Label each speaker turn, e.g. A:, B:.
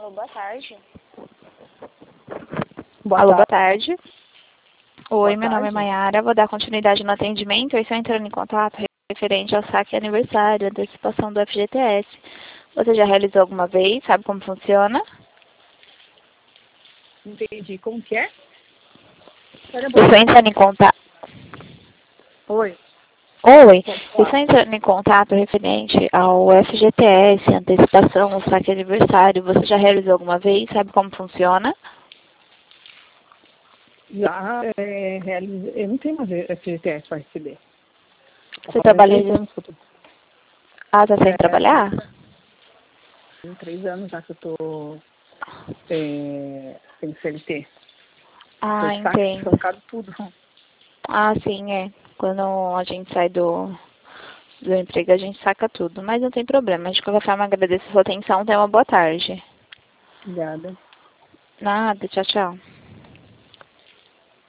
A: Alô, boa tarde.
B: Alô, boa tarde. Oi,
A: Boa
B: meu nome é
A: tarde.
B: Mayara. Vou dar continuidade no atendimento. Eu estou entrando em contato referente ao saque aniversário, antecipação do FGTS. Você já realizou alguma vez? Sabe como funciona?
A: Entendi. Como que é?
B: Eu estou entrando em contato.
A: Oi.
B: Oi,
A: Pode
B: eu
A: falar.
B: estou entrando em contato referente ao FGTS, antecipação, o saque aniversário. Você já realizou alguma vez? Sabe como funciona?
A: Já realizei. Eu não tenho mais FGTS para receber.
B: Você
A: Fazem
B: trabalha...
A: 3 anos que eu tô.
B: Ah, está sem trabalhar?
A: Tem 3 anos já que eu tô sem CLT. Tô
B: Ah,
A: de
B: entendo.
A: sacado tudo.
B: Ah, sim, é. Quando a gente sai do emprego, a gente saca tudo. Mas não tem problema. De qualquer forma, agradeço a sua atenção. Tenha uma boa tarde.
A: Obrigada.
B: Nada, tchau, tchau.